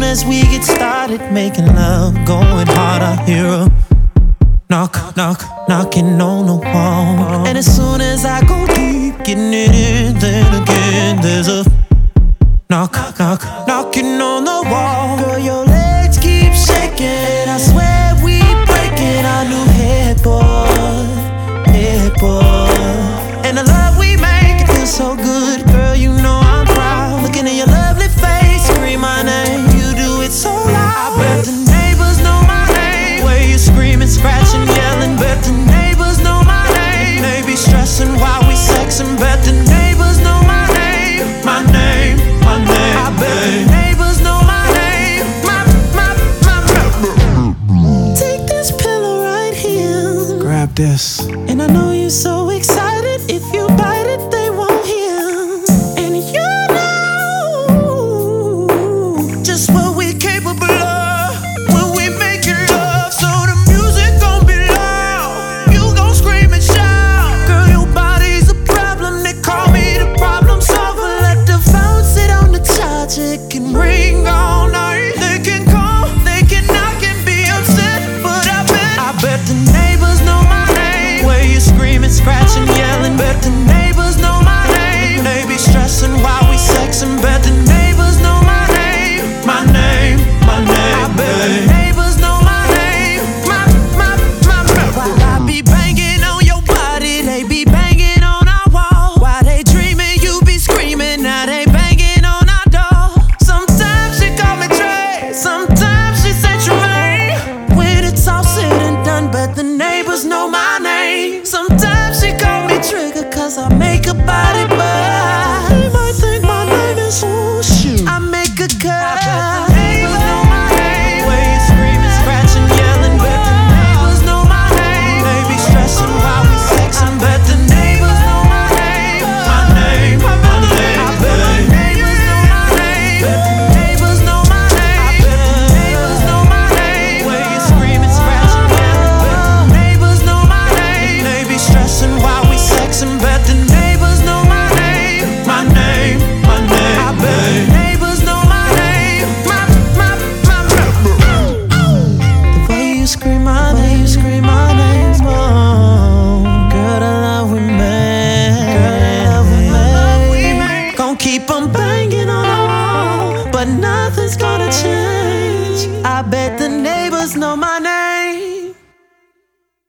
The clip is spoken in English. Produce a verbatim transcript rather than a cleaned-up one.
as we get started making love, going hard, I hear a knock, knock, knocking on the wall. And as soon as I go deep, getting it in, then again there's a knock, knock, knocking on the wall. Girl, your legs keep shaking, I swear we breaking our new headboard, headboard. And the love we make, it feels so good. Girl, you know I'm proud. Looking at your lovely face, scream my name. You do it so loud. I bet the neighbors know my name. Where you screaming, scratching, yelling. Bet the neighbors know my name. They be stressing while we sexing. Bet the neighbors know my name. My name, my name. I bet the neighbors know my name. My, my, my, my. Take this pillow right here. Grab this. And I know you're so excited. If you bite it, they won't hear. And you know just what we're capable of when we make it love. So the music gon' be loud. You gon' scream and shout. Girl, your body's a problem. They call me the problem solver. Let the phone sit on the charge. It can ring all night. They can call, they can knock and be upset. But I bet, I bet the neighbors know my name. Where you screaming, scratching, yelling. Bet the neighbors know my name. They be stressing while we sexing. Bet the neighbors know my name. My name, my name. I bet the neighbors know my name. My, my, my, my. While I be banging on your body, they be banging on our wall. While they dreaming, you be screaming. Now they banging on our door. Sometimes she call me Trey, sometimes she say Tremaine. When it's all said and done, bet the neighbors know my name. Sometimes she call me Trigger, cause I make her body burn. They might think my name is ooh, shoot. I make a cut. I bet the neighbors know my name. Where you screaming, scratching, yelling. Bet the neighbors know my name. They be stressing while we sexing. Bet the neighbors know my name. My name, my name. I bet the neighbors know my name. Bet the neighbors know my name. I bet the neighbors know my name. Where you screaming, scratching, yelling. Bet the neighbors know my name. They be stressing while we sexing. Bet the neighbors know my name. My name, my name. I bet the neighbors know my name. My, my, my, my. The way you scream my name, you scream my name. Oh, girl, the love we made. Girl, the love we made. Gon' keep on banging on the wall, but nothing's gonna change. I bet the neighbors know my name.